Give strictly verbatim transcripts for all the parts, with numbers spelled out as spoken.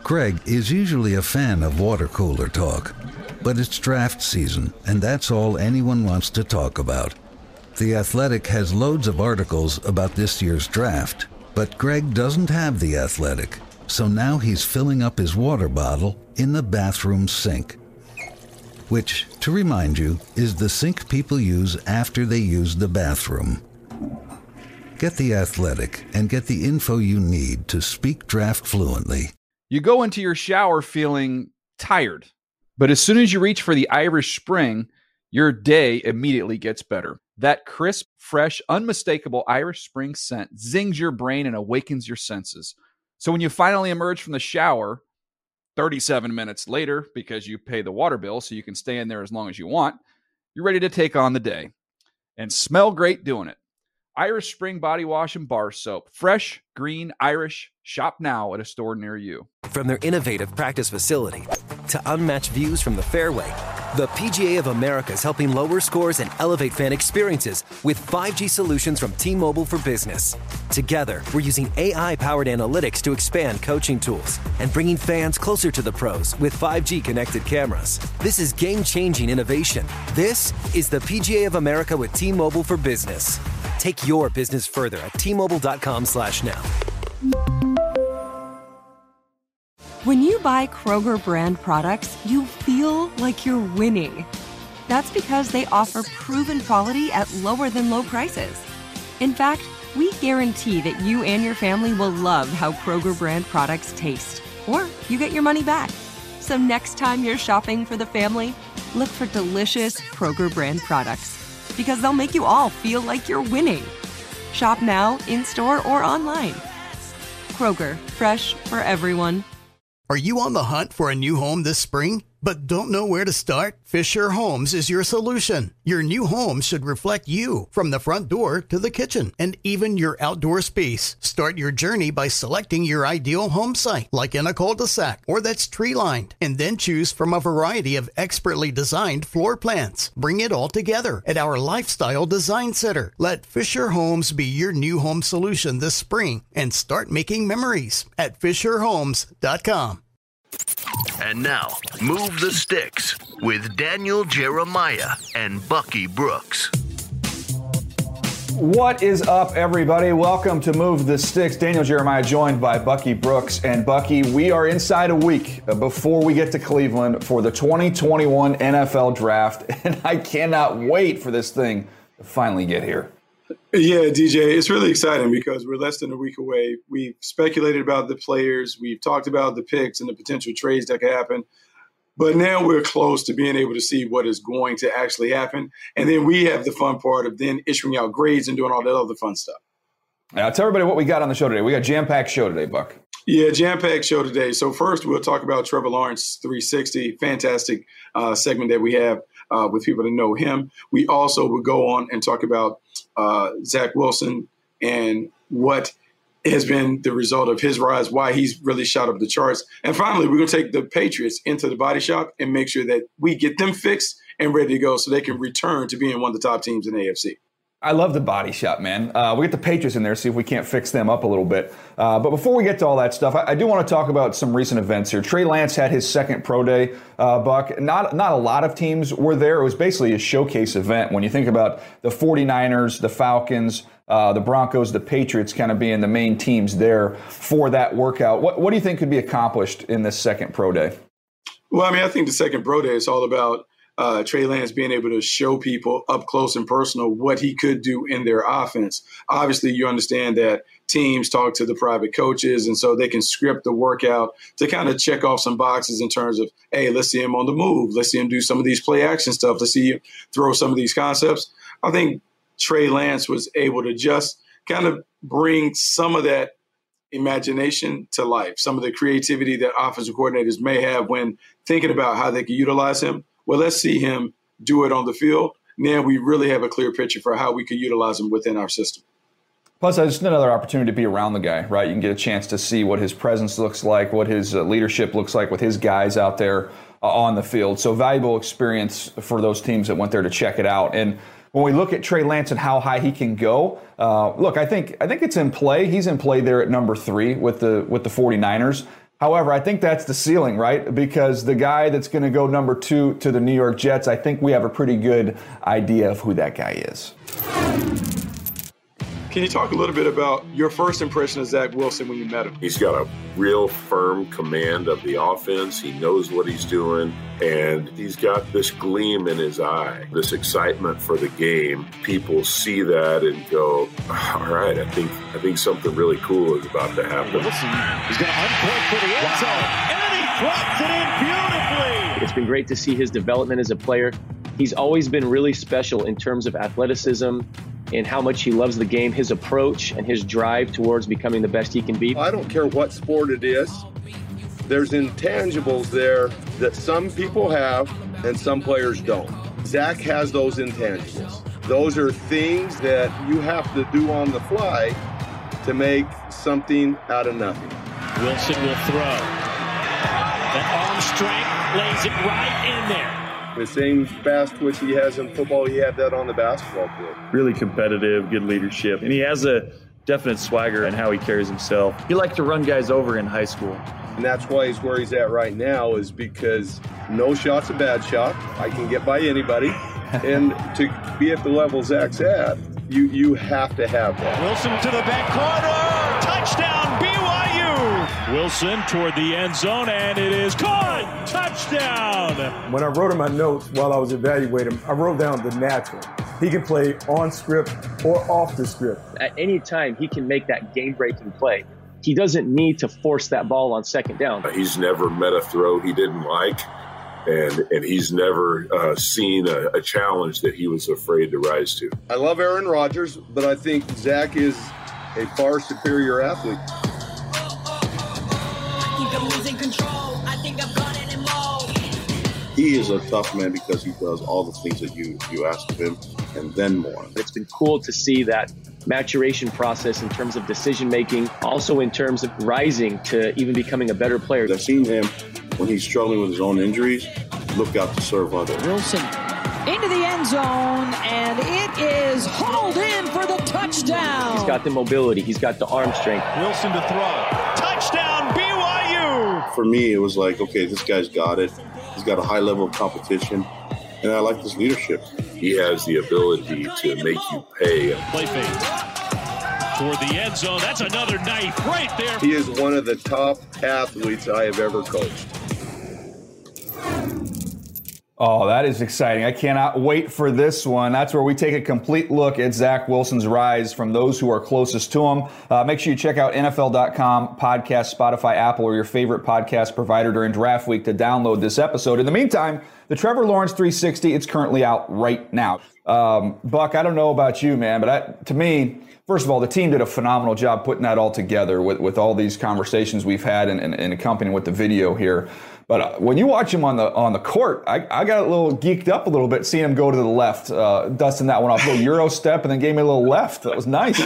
Greg is usually a fan of water cooler talk, but it's draft season, and that's all anyone wants to talk about. The Athletic has loads of articles about this year's draft, but Greg doesn't have The Athletic, so now he's filling up his water bottle in the bathroom sink, which, to remind you, is the sink people use after they use the bathroom. Get The Athletic and get the info you need to speak draft fluently. You go into your shower feeling tired, but as soon as you reach for the Irish Spring, your day immediately gets better. That crisp, fresh, unmistakable Irish Spring scent zings your brain and awakens your senses. So when you finally emerge from the shower, thirty-seven minutes later, because you pay the water bill so you can stay in there as long as you want, you're ready to take on the day and smell great doing it. Irish Spring Body Wash and Bar Soap. Fresh, green, Irish. Shop now at a store near you. From their innovative practice facility to unmatched views from the fairway, the P G A of America is helping lower scores and elevate fan experiences with five G solutions from T-Mobile for Business. Together, we're using A I-powered analytics to expand coaching tools and bringing fans closer to the pros with five G connected cameras. This is game-changing innovation. This is the P G A of America with T-Mobile for Business. Take your business further at T-Mobile.com slash now. When you buy Kroger brand products, you feel like you're winning. That's because they offer proven quality at lower than low prices. In fact, we guarantee that you and your family will love how Kroger brand products taste, or you get your money back. So next time you're shopping for the family, look for delicious Kroger brand products, because they'll make you all feel like you're winning. Shop now, in-store, or online. Kroger, fresh for everyone. Are you on the hunt for a new home this spring, but don't know where to start? Fisher Homes is your solution. Your new home should reflect you, from the front door to the kitchen, and even your outdoor space. Start your journey by selecting your ideal home site, like in a cul-de-sac or that's tree-lined, and then choose from a variety of expertly designed floor plans. Bring it all together at our Lifestyle Design Center. Let Fisher Homes be your new home solution this spring and start making memories at Fisher Homes dot com. And now, Move the Sticks with Daniel Jeremiah and Bucky Brooks. What is up, everybody? Welcome to Move the Sticks. Daniel Jeremiah joined by Bucky Brooks. And Bucky, we are inside a week before we get to Cleveland for the twenty twenty-one N F L Draft. And I cannot wait for this thing to finally get here. Yeah, D J, it's really exciting because we're less than a week away. We've speculated about the players. We've talked about the picks and the potential trades that could happen. But now we're close to being able to see what is going to actually happen. And then we have the fun part of then issuing out grades and doing all that other fun stuff. Now, tell everybody what we got on the show today. We got a jam-packed show today, Buck. Yeah, jam-packed show today. So first, we'll talk about Trevor Lawrence three sixty, fantastic uh, segment that we have uh, with people that know him. We also will go on and talk about uh, Zach Wilson and what has been the result of his rise, why he's really shot up the charts. And finally, we're going to take the Patriots into the body shop and make sure that we get them fixed and ready to go so they can return to being one of the top teams in the A F C. I love the body shop, man. Uh, we get the Patriots in there, see if we can't fix them up a little bit. Uh, but before we get to all that stuff, I, I do want to talk about some recent events here. Trey Lance had his second pro day, uh, Buck. Not, not a lot of teams were there. It was basically a showcase event. When you think about the 49ers, the Falcons, uh, the Broncos, the Patriots kind of being the main teams there for that workout. What, what do you think could be accomplished in this second pro day? Well, I mean, I think the second pro day is all about Uh, Trey Lance being able to show people up close and personal what he could do in their offense. Obviously, you understand that teams talk to the private coaches, and so they can script the workout to kind of check off some boxes in terms of, hey, let's see him on the move. Let's see him do some of these play action stuff. Let's see him throw some of these concepts. I think Trey Lance was able to just kind of bring some of that imagination to life, some of the creativity that offensive coordinators may have when thinking about how they can utilize him. Well, let's see him do it on the field. Now we really have a clear picture for how we could utilize him within our system. Plus, it's another opportunity to be around the guy, right? You can get a chance to see what his presence looks like, what his uh, leadership looks like with his guys out there uh, on the field. So valuable experience for those teams that went there to check it out. And when we look at Trey Lance and how high he can go, uh, look, I think I think it's in play. He's in play there at number three with the with the 49ers. However, I think that's the ceiling, right? Because the guy that's going to go number two to the New York Jets, I think we have a pretty good idea of who that guy is. Can you talk a little bit about your first impression of Zach Wilson when you met him? He's got a real firm command of the offense. He knows what he's doing, and he's got this gleam in his eye, this excitement for the game. People see that and go, all right, I think I think something really cool is about to happen. Wilson is going to uncork for the end zone, and he drops it in beautifully. It's been great to see his development as a player. He's always been really special in terms of athleticism and how much he loves the game, his approach and his drive towards becoming the best he can be. I don't care what sport it is. There's intangibles there that some people have and some players don't. Zach has those intangibles. Those are things that you have to do on the fly to make something out of nothing. Wilson will throw. That arm strength lays it right in there. The same fast twitch he has in football, he had that on the basketball field. Really competitive, good leadership. And he has a definite swagger in how he carries himself. He liked to run guys over in high school. And that's why he's where he's at right now, is because no shot's a bad shot. I can get by anybody. And to be at the level Zach's at, you, you have to have that. Wilson to the back corner. Touchdown, B Y U. Wilson toward the end zone, and it is caught. Touchdown. When I wrote in my notes while I was evaluating him, I wrote down the natural. He can play on script or off the script. At any time, he can make that game-breaking play. He doesn't need to force that ball on second down. He's never met a throw he didn't like, and and he's never uh, seen a, a challenge that he was afraid to rise to. I love Aaron Rodgers, but I think Zach is a far superior athlete. I think I'm losing control. I think I've got it in low. He is a tough man because he does all the things that you, you ask of him and then more. It's been cool to see that maturation process in terms of decision making, also in terms of rising to even becoming a better player. I've seen him when he's struggling with his own injuries, look out to serve others. Wilson into the end zone, and it is hauled in for the touchdown. He's got the mobility. He's got the arm strength. Wilson to throw. Touchdown, B Y U. For me, it was like, okay, this guy's got it. He's got a high level of competition, and I like his leadership. He has the ability to make you pay. Play fake toward the end zone. That's another knife right there. He is one of the top athletes I have ever coached. Oh, that is exciting. I cannot wait for this one. That's where we take a complete look at Zach Wilson's rise from those who are closest to him. Uh, make sure you check out N F L dot com, podcast, Spotify, Apple, or your favorite podcast provider during draft week to download this episode. In the meantime, the Trevor Lawrence three sixty, it's currently out right now. Um, Buck, I don't know about you, man, but I, to me, first of all, the team did a phenomenal job putting that all together with, with all these conversations we've had and, and, and accompanying with the video here. But when you watch him on the on the court, I, I got a little geeked up a little bit seeing him go to the left, uh, dusting that one off, a little Euro step, and then gave me a little left. That was nice.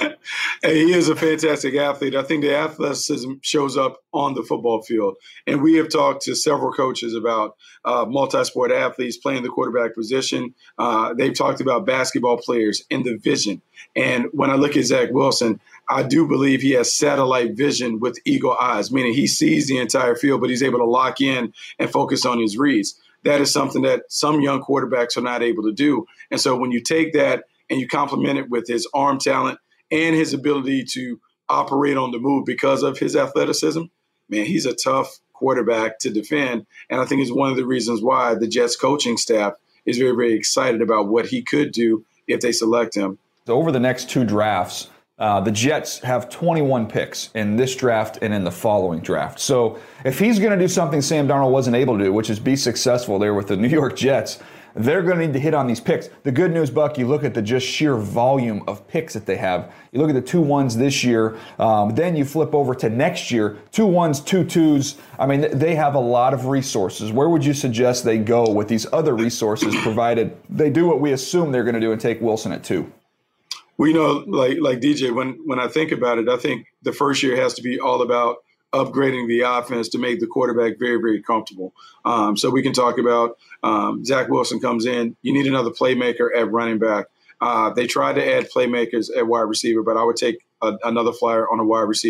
Hey, he is a fantastic athlete. I think the athleticism shows up on the football field. And we have talked to several coaches about uh, multi-sport athletes playing the quarterback position. Uh, they've talked about basketball players and the vision. And when I look at Zach Wilson, I do believe he has satellite vision with eagle eyes, meaning he sees the entire field, but he's able to lock in and focus on his reads. That is something that some young quarterbacks are not able to do. And so when you take that and you complement it with his arm talent and his ability to operate on the move because of his athleticism, man, he's a tough quarterback to defend. And I think it's one of the reasons why the Jets coaching staff is very, very excited about what he could do if they select him. So over the next two drafts, Uh, the Jets have twenty-one picks in this draft and in the following draft. So if he's going to do something Sam Darnold wasn't able to do, which is be successful there with the New York Jets, they're going to need to hit on these picks. The good news, Buck, you look at the just sheer volume of picks that they have. You look at the two ones this year, um, then you flip over to next year, two ones, two twos. I mean, they have a lot of resources. Where would you suggest they go with these other resources, provided they do what we assume they're going to do and take Wilson at two? Well, you know, like like D J, when, when I think about it, I think the first year has to be all about upgrading the offense to make the quarterback very, very comfortable. Um, so we can talk about um, Zach Wilson comes in. You need another playmaker at running back. Uh, they tried to add playmakers at wide receiver, but I would take a, another flyer on a wide receiver.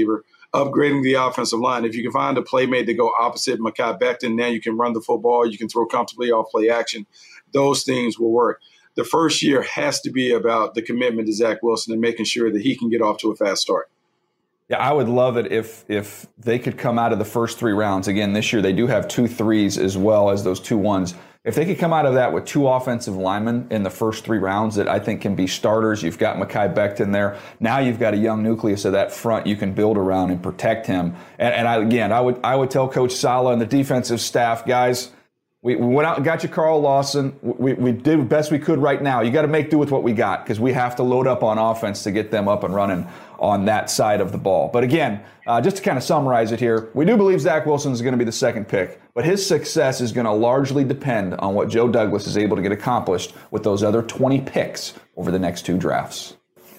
upgrading the offensive line. If you can find a playmate to go opposite Mekhi Becton, now you can run the football, you can throw comfortably off play action. Those things will work. The first year has to be about the commitment to Zach Wilson and making sure that he can get off to a fast start. Yeah, I would love it if if they could come out of the first three rounds. Again, this year they do have two threes as well as those two ones. If they could come out of that with two offensive linemen in the first three rounds that I think can be starters, you've got Mekhi Becton there. Now you've got a young nucleus of that front you can build around and protect him. And, and I, again, I would I would tell Coach Saleh and the defensive staff, guys, we, we went out and got you Carl Lawson. We, we did the best we could right now. You got to make do with what we got because we have to load up on offense to get them up and running on that side of the ball. But again, uh, just to kind of summarize it here, we do believe Zach Wilson is going to be the second pick, but his success is going to largely depend on what Joe Douglas is able to get accomplished with those other twenty picks over the next two drafts.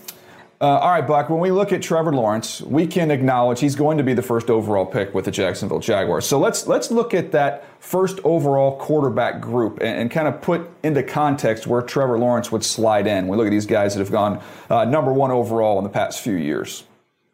Uh, all right, Buck, when we look at Trevor Lawrence, we can acknowledge he's going to be the first overall pick with the Jacksonville Jaguars. So let's let's look at that first overall quarterback group and, and kind of put into context where Trevor Lawrence would slide in. We look at these guys that have gone uh, number one overall in the past few years.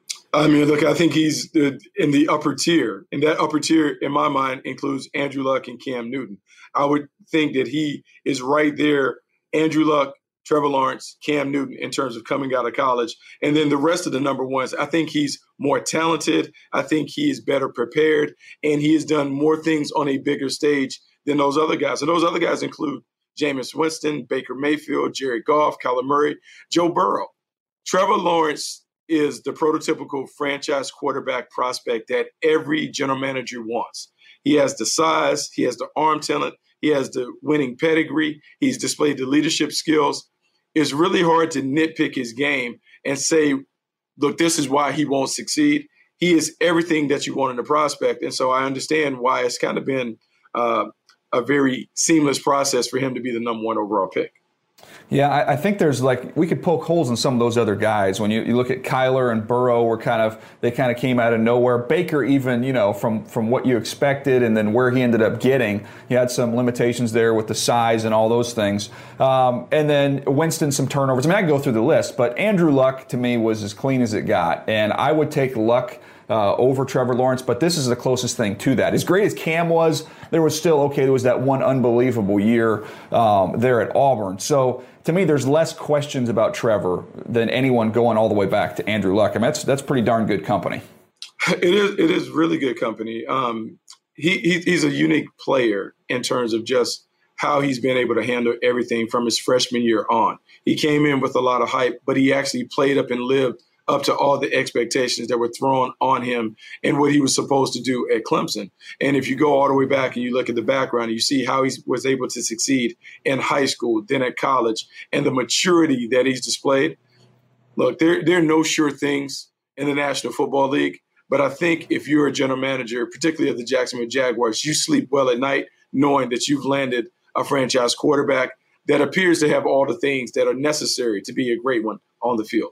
I mean, look, I think he's in the upper tier. And that upper tier, in my mind, includes Andrew Luck and Cam Newton. I would think that he is right there, Andrew Luck, Trevor Lawrence, Cam Newton, in terms of coming out of college. And then the rest of the number ones, I think he's more talented. I think he is better prepared. And he has done more things on a bigger stage than those other guys. And those other guys include Jameis Winston, Baker Mayfield, Jared Goff, Kyler Murray, Joe Burrow. Trevor Lawrence is the prototypical franchise quarterback prospect that every general manager wants. He has the size. He has the arm talent. He has the winning pedigree. He's displayed the leadership skills. It's really hard to nitpick his game and say, look, this is why he won't succeed. He is everything that you want in a prospect. And so I understand why it's kind of been uh, a very seamless process for him to be the number one overall pick. Yeah, I, I think there's like, we could poke holes in some of those other guys. When you, you look at Kyler and Burrow, were kind of, they kind of came out of nowhere. Baker, even, you know, from, from what you expected and then where he ended up getting, he had some limitations there with the size and all those things. Um, and then Winston, some turnovers. I mean, I can go through the list, but Andrew Luck to me was as clean as it got. And I would take Luck Uh, over Trevor Lawrence, but this is the closest thing to that. As great as Cam was, there was still, okay, there was that one unbelievable year um, there at Auburn. So to me, there's less questions about Trevor than anyone going all the way back to Andrew Luck. I mean, that's that's pretty darn good company. It is it is really good company. Um, he, he he's a unique player in terms of just how he's been able to handle everything from his freshman year on. He came in with a lot of hype, but he actually played up and lived up to all the expectations that were thrown on him and what he was supposed to do at Clemson. And if you go all the way back and you look at the background, you see how he was able to succeed in high school, then at college, and the maturity that he's displayed. Look, there, there are no sure things in the National Football League, but I think if you're a general manager, particularly of the Jacksonville Jaguars, you sleep well at night knowing that you've landed a franchise quarterback that appears to have all the things that are necessary to be a great one on the field.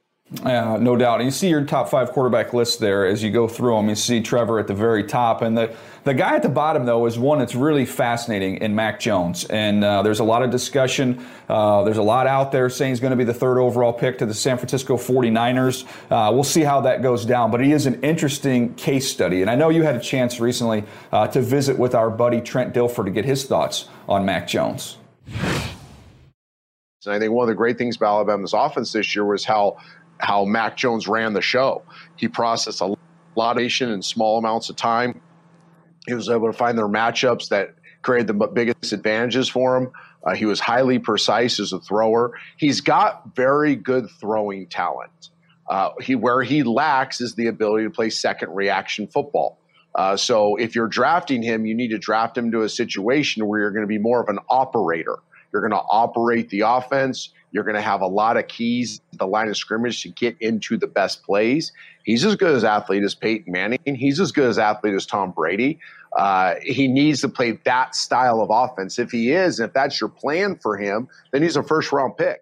Uh, no doubt. And you see your top five quarterback list there as you go through them. You see Trevor at the very top. And the, the guy at the bottom, though, is one that's really fascinating in Mac Jones. And uh, there's a lot of discussion. Uh, there's a lot out there saying he's going to be the third overall pick to the San Francisco forty-niners. Uh, we'll see how that goes down. But he is an interesting case study. And I know you had a chance recently uh, to visit with our buddy Trent Dilfer to get his thoughts on Mac Jones. And I think one of the great things about Alabama's offense this year was how how Mac Jones ran the show. He processed a lot of information in small amounts of time. He was able to find their matchups that created the biggest advantages for him. Uh, he was highly precise as a thrower. He's got very good throwing talent. Uh, he where he lacks is the ability to play second reaction football. Uh, so if you're drafting him, you need to draft him to a situation where you're going to be more of an operator. You're going to operate the offense. You're going to have a lot of keys at the line of scrimmage to get into the best plays. He's as good as athlete as Peyton Manning. He's as good as athlete as Tom Brady. Uh, he needs to play that style of offense. If he is, if that's your plan for him, then he's a first-round pick.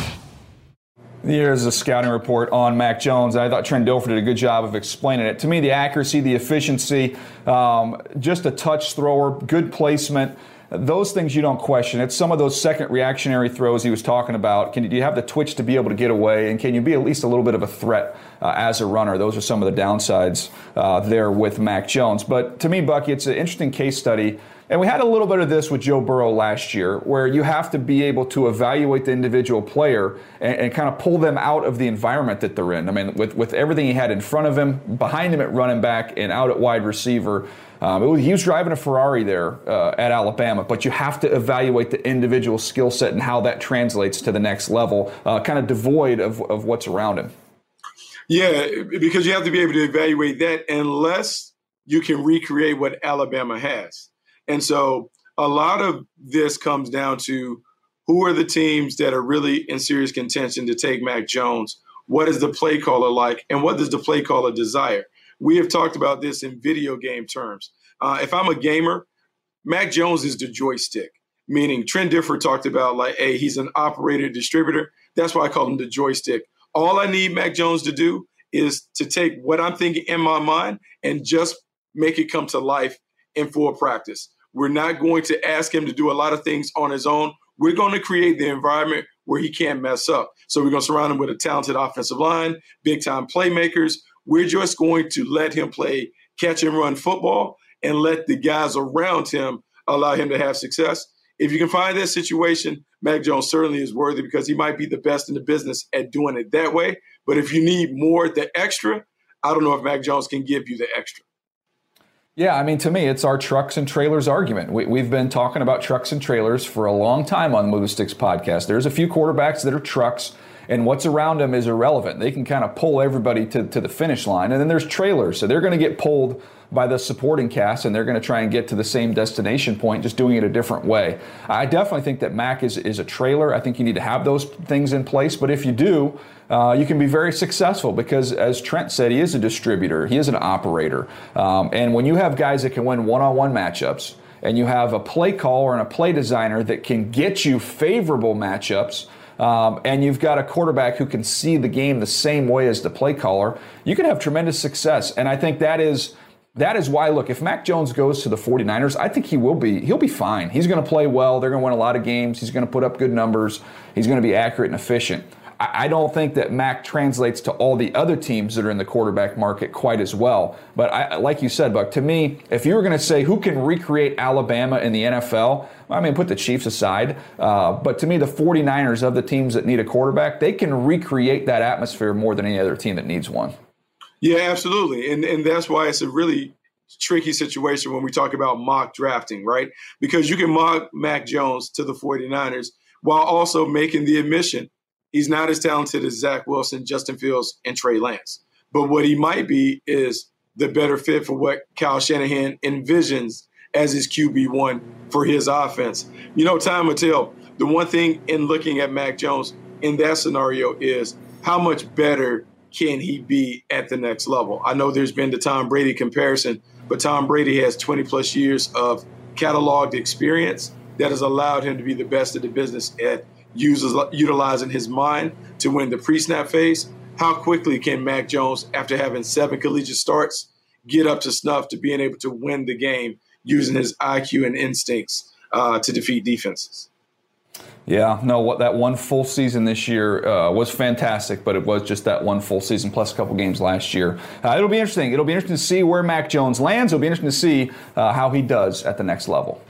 Here's a scouting report on Mac Jones. I thought Trent Dilfer did a good job of explaining it. To me, the accuracy, the efficiency, um, just a touch thrower, good placement. Those things you don't question. It's some of those second reactionary throws he was talking about. Can you, do you have the twitch to be able to get away? And can you be at least a little bit of a threat uh, as a runner. Those are some of the downsides uh, there with Mac Jones. But to me, Bucky, it's an interesting case study. And we had a little bit of this with Joe Burrow last year, where you have to be able to evaluate the individual player and, and kind of pull them out of the environment that they're in. I mean, with, with everything he had in front of him, behind him at running back, and out at wide receiver, um, it was, he was driving a Ferrari there uh, at Alabama. But you have to evaluate the individual skill set and how that translates to the next level, uh, kind of devoid of, of what's around him. Yeah, because you have to be able to evaluate that unless you can recreate what Alabama has. And so a lot of this comes down to who are the teams that are really in serious contention to take Mac Jones? What is the play caller like? And what does the play caller desire? We have talked about this in video game terms. Uh, if I'm a gamer, Mac Jones is the joystick, meaning Trent Difford talked about like, hey, he's an operator distributor. That's why I call him the joystick. All I need Mac Jones to do is to take what I'm thinking in my mind and just make it come to life in full practice. We're not going to ask him to do a lot of things on his own. We're going to create the environment where he can't mess up. So we're going to surround him with a talented offensive line, big-time playmakers. We're just going to let him play catch and run football and let the guys around him allow him to have success. If you can find that situation, Mac Jones certainly is worthy because he might be the best in the business at doing it that way. But if you need more, the extra, I don't know if Mac Jones can give you the extra. Yeah, I mean, to me, it's our trucks and trailers argument. We, we've been talking about trucks and trailers for a long time on the Move the Sticks podcast. There's a few quarterbacks that are trucks, and what's around them is irrelevant. They can kind of pull everybody to, to the finish line. And then there's trailers, so they're going to get pulled by the supporting cast, and they're going to try and get to the same destination point, just doing it a different way. I definitely think that Mac is, is a trailer. I think you need to have those things in place. But if you do, uh, you can be very successful because, as Trent said, he is a distributor. He is an operator. Um, and when you have guys that can win one-on-one matchups, and you have a play caller and a play designer that can get you favorable matchups, Um, and you've got a quarterback who can see the game the same way as the play caller, you can have tremendous success. And I think that is that is why, look, if Mac Jones goes to the 49ers, I think he will be, he'll be fine. He's going to play well. They're going to win a lot of games. He's going to put up good numbers. He's going to be accurate and efficient. I, I don't think that Mac translates to all the other teams that are in the quarterback market quite as well. But I, like you said, Buck, to me, if you were going to say who can recreate Alabama in the N F L, I mean, put the Chiefs aside. Uh, but to me, the 49ers of the teams that need a quarterback, they can recreate that atmosphere more than any other team that needs one. Yeah, absolutely. And and that's why it's a really tricky situation when we talk about mock drafting, right? Because you can mock Mac Jones to the 49ers while also making the admission he's not as talented as Zach Wilson, Justin Fields, and Trey Lance. But what he might be is the better fit for what Kyle Shanahan envisions as his Q B one for his offense. You know, time will tell. The one thing in looking at Mac Jones in that scenario is how much better can he be at the next level? I know there's been the Tom Brady comparison, but Tom Brady has twenty plus years of cataloged experience that has allowed him to be the best of the business at uses, utilizing his mind to win the pre-snap phase. How quickly can Mac Jones, after having seven collegiate starts, get up to snuff to being able to win the game using his I Q and instincts uh, to defeat defenses? Yeah, no, what that one full season this year uh, was fantastic, but it was just that one full season plus a couple games last year. Uh, it'll be interesting. It'll be interesting to see where Mac Jones lands. It'll be interesting to see uh, how he does at the next level.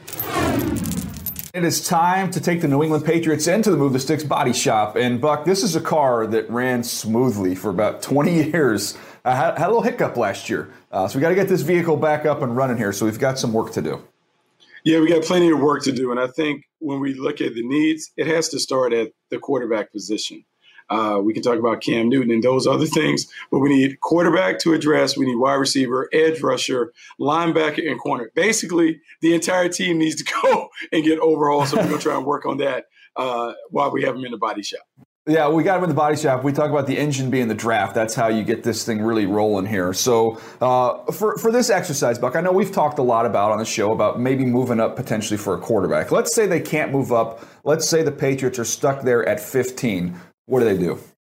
It is time to take the New England Patriots into the Move the Sticks body shop. And, Buck, this is a car that ran smoothly for about twenty years. I had, had a little hiccup last year. Uh, so we got to get this vehicle back up and running here. So we've got some work to do. Yeah, we got plenty of work to do. And I think when we look at the needs, it has to start at the quarterback position. Uh, we can talk about Cam Newton and those other things, but we need quarterback to address. We need wide receiver, edge rusher, linebacker, and corner. Basically, the entire team needs to go and get overhauled. So we're going to try and work on that uh, while we have them in the body shop. Yeah, we got him in the body shop. We talk about the engine being the draft. That's how you get this thing really rolling here. So uh, for, for this exercise, Buck, I know we've talked a lot about on the show about maybe moving up potentially for a quarterback. Let's say they can't move up. Let's say the Patriots are stuck there at fifteen. What do they do?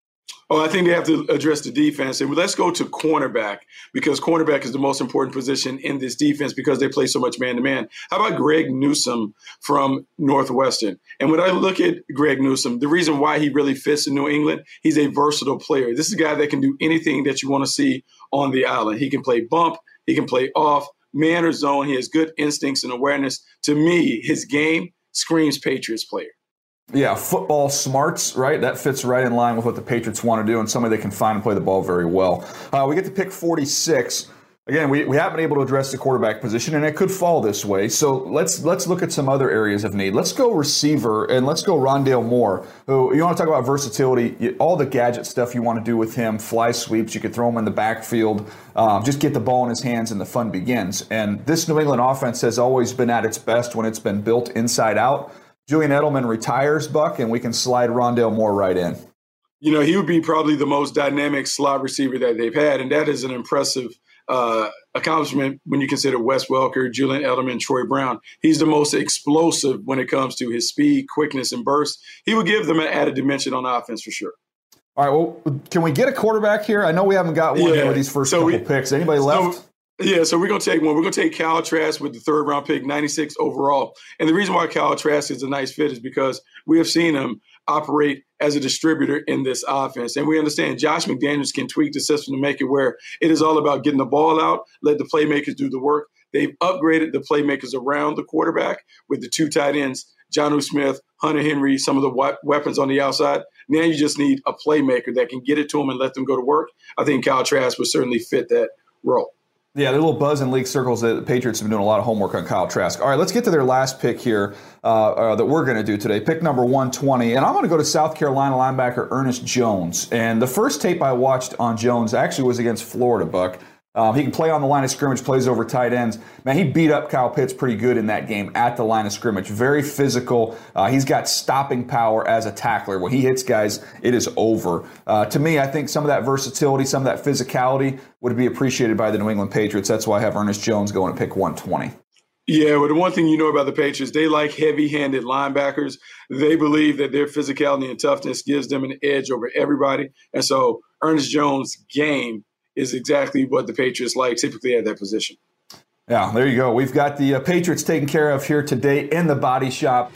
Oh, I think they have to address the defense. And let's go to cornerback, because cornerback is the most important position in this defense because they play so much man-to-man. How about Greg Newsome from Northwestern? And when I look at Greg Newsome, the reason why he really fits in New England, he's a versatile player. This is a guy that can do anything that you want to see on the island. He can play bump. He can play off, man or zone. He has good instincts and awareness. To me, his game screams Patriots player. Yeah, football smarts, right? That fits right in line with what the Patriots want to do and somebody they can find and play the ball very well. Uh, we get to pick forty-six. Again, we, we haven't been able to address the quarterback position, and it could fall this way. So let's let's look at some other areas of need. Let's go receiver, and let's go Rondale Moore, who, you want to talk about versatility, you, all the gadget stuff you want to do with him, fly sweeps, you could throw him in the backfield, um, just get the ball in his hands and the fun begins. And this New England offense has always been at its best when it's been built inside out. Julian Edelman retires, Buck, and we can slide Rondale Moore right in. You know, he would be probably the most dynamic slot receiver that they've had, and that is an impressive uh, accomplishment when you consider Wes Welker, Julian Edelman, Troy Brown. He's the most explosive when it comes to his speed, quickness, and burst. He would give them an added dimension on offense for sure. All right, well, can we get a quarterback here? I know we haven't got one yeah. here with these first so couple we, picks. Anybody left? So, Yeah, so we're going to take one. We're going to take Kyle Trask with the third round pick, ninety-six overall. And the reason why Kyle Trask is a nice fit is because we have seen him operate as a distributor in this offense. And we understand Josh McDaniels can tweak the system to make it where it is all about getting the ball out, let the playmakers do the work. They've upgraded the playmakers around the quarterback with the two tight ends, Jonnu Smith, Hunter Henry, some of the weapons on the outside. Now you just need a playmaker that can get it to them and let them go to work. I think Kyle Trask would certainly fit that role. Yeah, there's a little buzz in league circles that the Patriots have been doing a lot of homework on Kyle Trask. All right, let's get to their last pick here uh, uh, that we're going to do today. Pick number one twenty, and I'm going to go to South Carolina linebacker Ernest Jones. And the first tape I watched on Jones actually was against Florida, Buck. Um, he can play on the line of scrimmage, plays over tight ends. Man, he beat up Kyle Pitts pretty good in that game at the line of scrimmage. Very physical. Uh, he's got stopping power as a tackler. When he hits guys, it is over. Uh, to me, I think some of that versatility, some of that physicality would be appreciated by the New England Patriots. That's why I have Ernest Jones going to pick one twenty. Yeah, well, the one thing you know about the Patriots, they like heavy-handed linebackers. They believe that their physicality and toughness gives them an edge over everybody. And so Ernest Jones' game is exactly what the Patriots like typically at that position. Yeah, there you go. We've got the uh, Patriots taken care of here today in the Body Shop.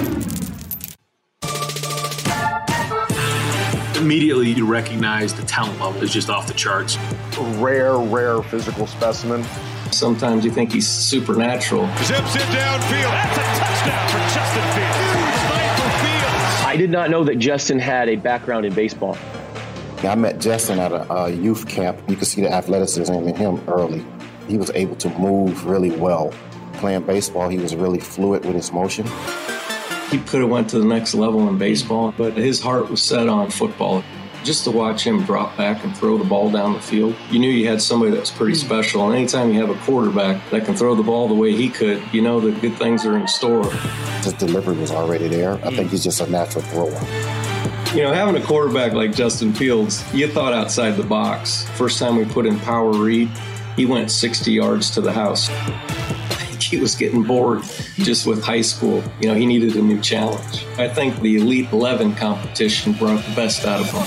Immediately you recognize the talent level is just off the charts. Rare, rare physical specimen. Sometimes you think he's supernatural. Zips it downfield. That's a touchdown for Justin Fields. Sniper Fields. I did not know that Justin had a background in baseball. I met Justin at a, a youth camp. You could see the athleticism in him early. He was able to move really well. Playing baseball, he was really fluid with his motion. He could have went to the next level in baseball, but his heart was set on football. Just to watch him drop back and throw the ball down the field, you knew you had somebody that was pretty special. And anytime you have a quarterback that can throw the ball the way he could, you know that good things are in store. His delivery was already there. I think he's just a natural thrower. You know, having a quarterback like Justin Fields, you thought outside the box. First time we put in Power Read, he went sixty yards to the house. I think he was getting bored just with high school. You know, he needed a new challenge. I think the Elite eleven competition brought the best out of him.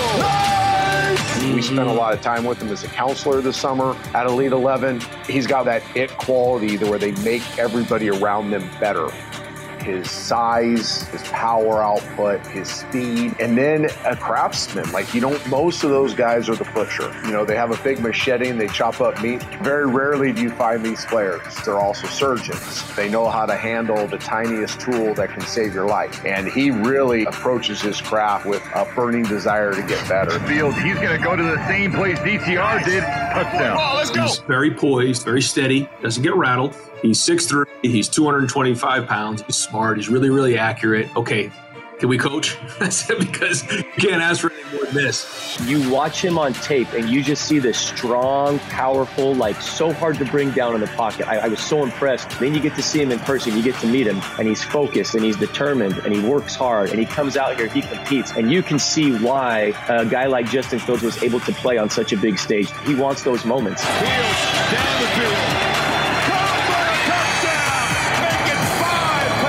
We spent a lot of time with him as a counselor this summer at Elite eleven. He's got that it quality where they make everybody around them better. His size, his power output, his speed, and then a craftsman. Like, you don't, most of those guys are the butcher. You know, they have a big machete and they chop up meat. Very rarely do you find these players. They're also surgeons. They know how to handle the tiniest tool that can save your life. And he really approaches his craft with a burning desire to get better. Fields, he's going to go to the same place D T R did. Touchdown. Oh, let's go. He's very poised, very steady, doesn't get rattled. He's six three, he's two hundred twenty-five pounds, he's smart, he's really, really accurate. Okay, can we coach? Because you can't ask for anything more than this. You watch him on tape and you just see this strong, powerful, like so hard to bring down in the pocket. I, I was so impressed. Then you get to see him in person, you get to meet him, and he's focused and he's determined and he works hard and he comes out here, he competes. And you can see why a guy like Justin Fields was able to play on such a big stage. He wants those moments. Fields down the field.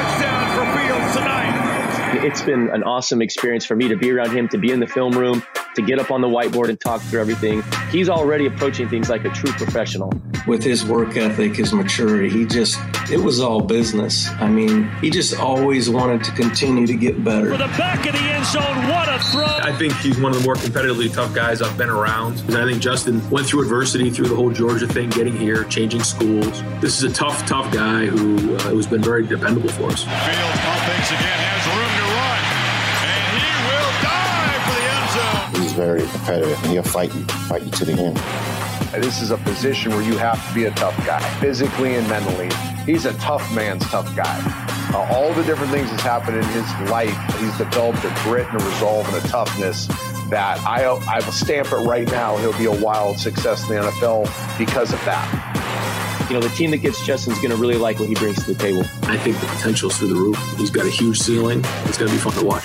It's been an awesome experience for me to be around him, to be in the film room. to get up on the whiteboard and talk through everything. He's already approaching things like a true professional. With his work ethic, his maturity, he just, it was all business. I mean, he just always wanted to continue to get better. For the back of the end zone, what a throw. I think he's one of the more competitively tough guys I've been around. And I think Justin went through adversity through the whole Georgia thing, getting here, changing schools. This is a tough, tough guy who uh, who's been very dependable for us. Fields pump fakes again, has room to run, and he will dive for the end zone. He's very competitive, and he'll fight you, fight you to the end. This is a position where you have to be a tough guy, physically and mentally. He's a tough man's tough guy. Uh, all the different things that's happened in his life, he's developed a grit and a resolve and a toughness that I I will stamp it right now. He'll be a wild success in the N F L because of that. You know, the team that gets Justin's going to really like what he brings to the table. I think the potential's through the roof. He's got a huge ceiling. It's going to be fun to watch.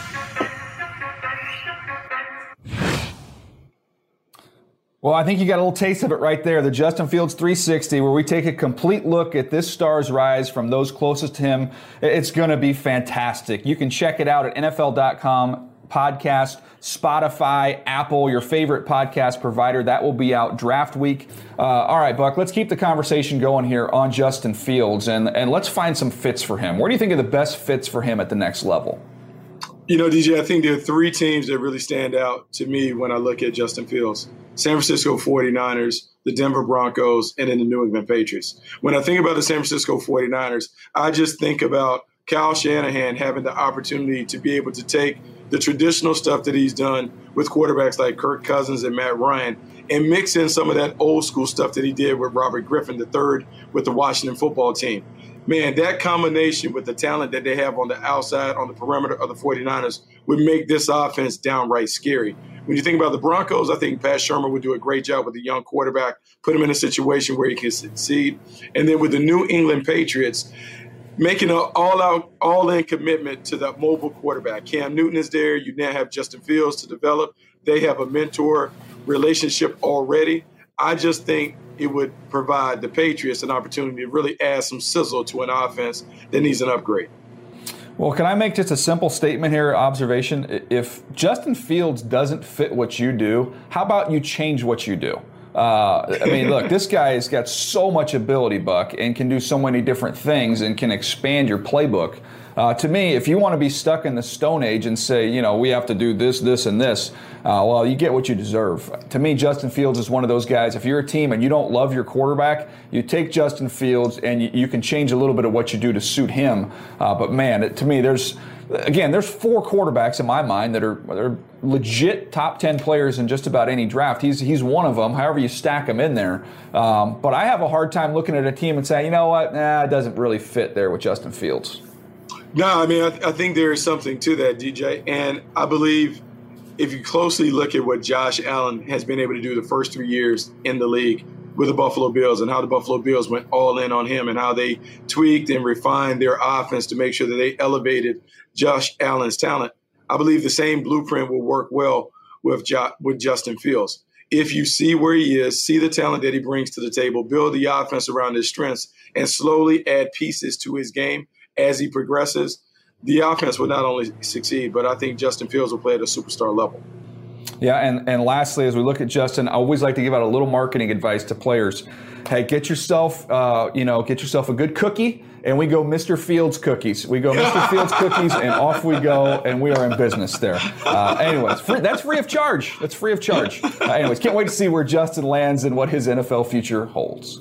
Well, I think you got a little taste of it right there, the Justin Fields three sixty, where we take a complete look at this star's rise from those closest to him. It's going to be fantastic. You can check it out at N F L dot com, podcast, Spotify, Apple, your favorite podcast provider. That will be out draft week. Uh, all right, Buck, let's keep the conversation going here on Justin Fields, and, and let's find some fits for him. Where do you think are the best fits for him at the next level? You know, D J, I think there are three teams that really stand out to me when I look at Justin Fields. San Francisco forty-niners, the Denver Broncos, and then the New England Patriots. When I think about the San Francisco forty-niners, I just think about Kyle Shanahan having the opportunity to be able to take the traditional stuff that he's done with quarterbacks like Kirk Cousins and Matt Ryan and mix in some of that old school stuff that he did with Robert Griffin the third with the Washington football team. Man, that combination with the talent that they have on the outside, on the perimeter of the forty-niners would make this offense downright scary. When you think about the Broncos, I think Pat Shurmur would do a great job with a young quarterback, put him in a situation where he can succeed. And then with the New England Patriots, making an all-out, all-in commitment to the mobile quarterback. Cam Newton is there. You now have Justin Fields to develop. They have a mentor relationship already. I just think it would provide the Patriots an opportunity to really add some sizzle to an offense that needs an upgrade. Well, can I make just a simple statement here, observation? If Justin Fields doesn't fit what you do, how about you change what you do? Uh, I mean, look, this guy has got so much ability, Buck, and can do so many different things and can expand your playbook. Uh, to me, if you want to be stuck in the Stone Age and say, you know, we have to do this, this, and this, uh, well, you get what you deserve. To me, Justin Fields is one of those guys. If you're a team and you don't love your quarterback, you take Justin Fields and you, you can change a little bit of what you do to suit him. Uh, but, man, it, to me, there's, again, there's four quarterbacks in my mind that are, are legit top ten players in just about any draft. He's he's one of them, however you stack them in there. Um, but I have a hard time looking at a team and saying, you know what, nah, it doesn't really fit there with Justin Fields. No, I mean, I, th- I think there is something to that, D J. And I believe if you closely look at what Josh Allen has been able to do the first three years in the league with the Buffalo Bills and how the Buffalo Bills went all in on him and how they tweaked and refined their offense to make sure that they elevated Josh Allen's talent, I believe the same blueprint will work well with jo- with Justin Fields. If you see where he is, see the talent that he brings to the table, build the offense around his strengths, and slowly add pieces to his game as he progresses, the offense will not only succeed, but I think Justin Fields will play at a superstar level. Yeah, and, and lastly, as we look at Justin, I always like to give out a little marketing advice to players. Hey, get yourself, uh, you know, get yourself a good cookie, and we go Mister Fields cookies. We go Mister Fields cookies, and off we go, and we are in business there. Uh, anyways, free, that's free of charge. That's free of charge. Uh, anyways, can't wait to see where Justin lands and what his N F L future holds.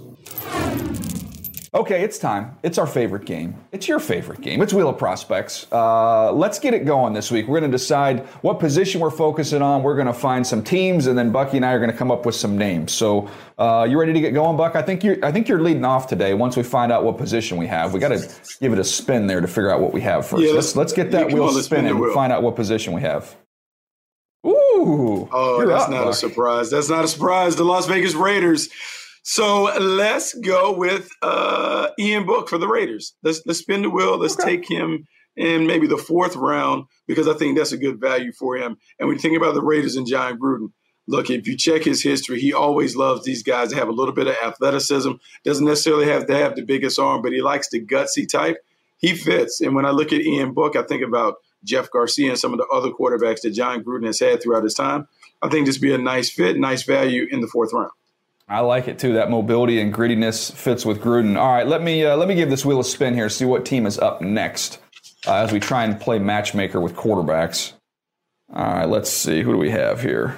Okay, it's time. It's our favorite game. It's your favorite game. It's Wheel of Prospects. Uh, let's get it going this week. We're going to decide what position we're focusing on. We're going to find some teams, and then Bucky and I are going to come up with some names. So, uh, you ready to get going, Buck? I think you're. I think you're leading off today. Once we find out what position we have, we got to give it a spin there to figure out what we have first. Yeah, let's let's get that yeah, wheel on, spinning and wheel. find out what position we have. Ooh! Oh, that's up, not Buck. a surprise. That's not a surprise. The Las Vegas Raiders. So let's go with uh, Ian Book for the Raiders. Let's let's spin the wheel. Let's okay. take him in maybe the fourth round because I think that's a good value for him. And when you think about the Raiders and John Gruden, look, if you check his history, he always loves these guys to have a little bit of athleticism. Doesn't necessarily have to have the biggest arm, but he likes the gutsy type. He fits. And when I look at Ian Book, I think about Jeff Garcia and some of the other quarterbacks that John Gruden has had throughout his time. I think this would be a nice fit, nice value in the fourth round. I like it too. That mobility and grittiness fits with Gruden. All right, let me uh, let me give this wheel a spin here. See what team is up next uh, as we try and play matchmaker with quarterbacks. All right, let's see. Who do we have here?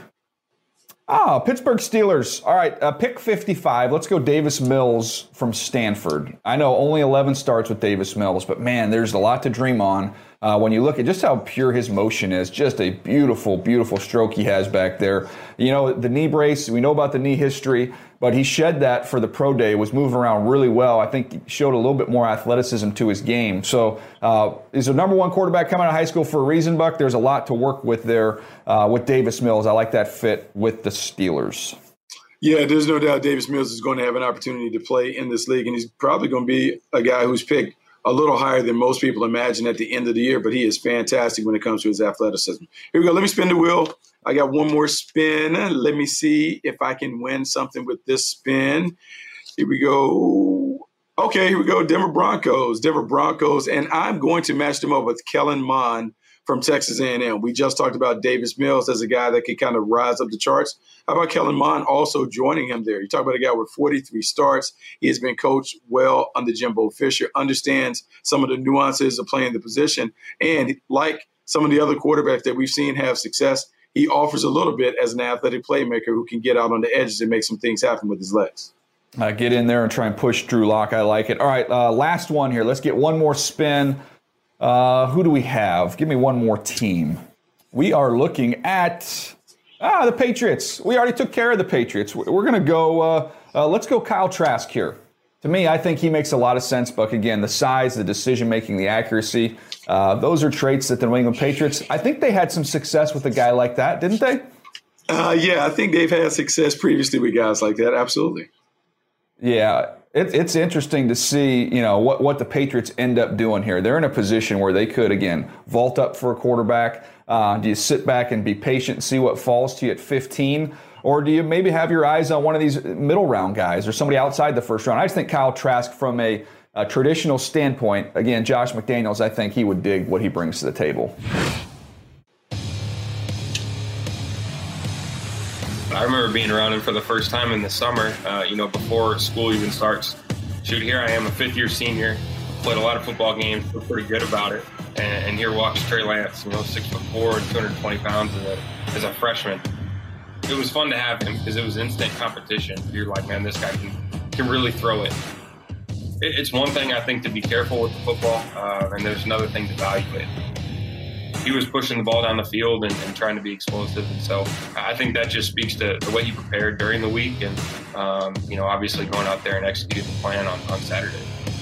Ah, Pittsburgh Steelers. All right, uh, pick fifty-five. Let's go Davis Mills from Stanford. I know only eleven starts with Davis Mills, but man, there's a lot to dream on uh, when you look at just how pure his motion is. Just a beautiful, beautiful stroke he has back there. You know, the knee brace, we know about the knee history, but he shed that for the pro day, was moving around really well. I think he showed a little bit more athleticism to his game. So uh, he's a number one quarterback coming out of high school for a reason, Buck. There's a lot to work with there uh, with Davis Mills. I like that fit with the Steelers. Yeah, there's no doubt Davis Mills is going to have an opportunity to play in this league, and he's probably going to be a guy who's picked a little higher than most people imagine at the end of the year, but he is fantastic when it comes to his athleticism. Here we go. Let me spin the wheel. I got one more spin. Let me see if I can win something with this spin. Here we go. Okay, here we go. Denver Broncos. Denver Broncos. And I'm going to match them up with Kellen Mond from Texas A and M. We just talked about Davis Mills as a guy that could kind of rise up the charts. How about Kellen Mond also joining him there? You talk about a guy with forty-three starts. He has been coached well under Jimbo Fisher, understands some of the nuances of playing the position. And like some of the other quarterbacks that we've seen have success, he offers a little bit as an athletic playmaker who can get out on the edges and make some things happen with his legs. Uh, get in there and try and push Drew Lock. I like it. All right, uh, last one here. Let's get one more spin. Uh, who do we have? Give me one more team. We are looking at ah the Patriots. We already took care of the Patriots. We're going to go, uh, uh, let's go Kyle Trask here. To me, I think he makes a lot of sense, Buck. Again, the size, the decision-making, the accuracy, uh, those are traits that the New England Patriots, I think they had some success with a guy like that, didn't they? Uh, yeah, I think they've had success previously with guys like that, absolutely. Yeah, it, it's interesting to see, you know, what, what the Patriots end up doing here. They're in a position where they could, again, vault up for a quarterback. Uh, do you sit back and be patient and see what falls to you at fifteen? Or do you maybe have your eyes on one of these middle round guys or somebody outside the first round? I just think Kyle Trask from a, a traditional standpoint, again, Josh McDaniels, I think he would dig what he brings to the table. I remember being around him for the first time in the summer, uh, you know, before school even starts. Shoot, here I am, a fifth-year senior, played a lot of football games, feel pretty good about it. And, and here walks Trey Lance, you know, six foot four and two hundred twenty pounds as a, as a freshman. It was fun to have him because it was instant competition. You're like, man, this guy can, can really throw it. it. It's one thing, I think, to be careful with the football, uh, and there's another thing to value it. He was pushing the ball down the field and, and trying to be explosive. And so I think that just speaks to the way he prepared during the week and, um, you know, obviously going out there and executing the plan on, on Saturday.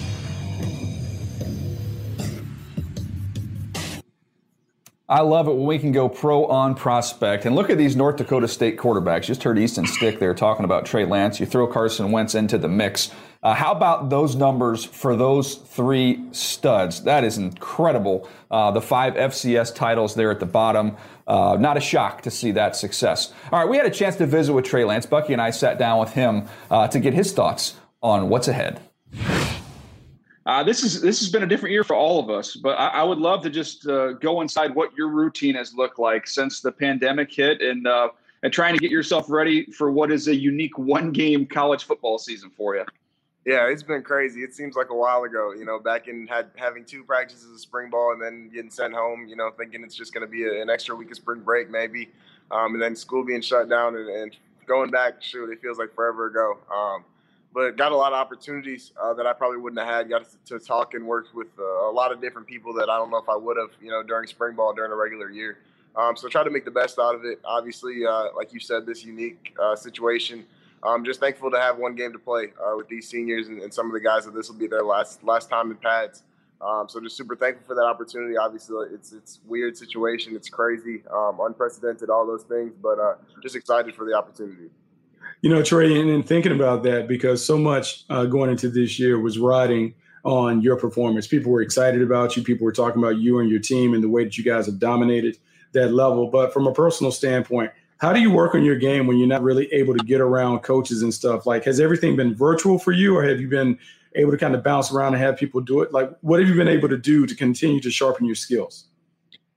I love it when we can go pro on prospect. And look at these North Dakota State quarterbacks. Just heard Easton Stick there talking about Trey Lance. You throw Carson Wentz into the mix. Uh, how about those numbers for those three studs? That is incredible. Uh, the five F C S titles there at the bottom. Uh, not a shock to see that success. All right, we had a chance to visit with Trey Lance. Bucky and I sat down with him uh, to get his thoughts on what's ahead. Uh, this is this has been a different year for all of us, but I, I would love to just uh, go inside what your routine has looked like since the pandemic hit and uh, and trying to get yourself ready for what is a unique one-game college football season for you. Yeah, it's been crazy. It seems like a while ago, you know, back in had, having two practices of spring ball and then getting sent home, you know, thinking it's just going to be a, an extra week of spring break maybe, um, and then school being shut down and, and going back, shoot, it feels like forever ago. Um, but got a lot of opportunities uh, that I probably wouldn't have had. Got to, to talk and work with uh, a lot of different people that I don't know if I would have, you know, during spring ball, during a regular year. Um, so try to make the best out of it. Obviously, uh, like you said, this unique uh, situation. I'm just thankful to have one game to play uh, with these seniors and, and some of the guys that this will be their last last time in pads. Um, so just super thankful for that opportunity. Obviously, it's it's a weird situation. It's crazy, um, unprecedented, all those things, but uh, just excited for the opportunity. You know, Trey, and, and thinking about that, because so much uh, going into this year was riding on your performance. People were excited about you. People were talking about you and your team and the way that you guys have dominated that level. But from a personal standpoint, how do you work on your game when you're not really able to get around coaches and stuff? Like, has everything been virtual for you, or have you been able to kind of bounce around and have people do it? Like, what have you been able to do to continue to sharpen your skills?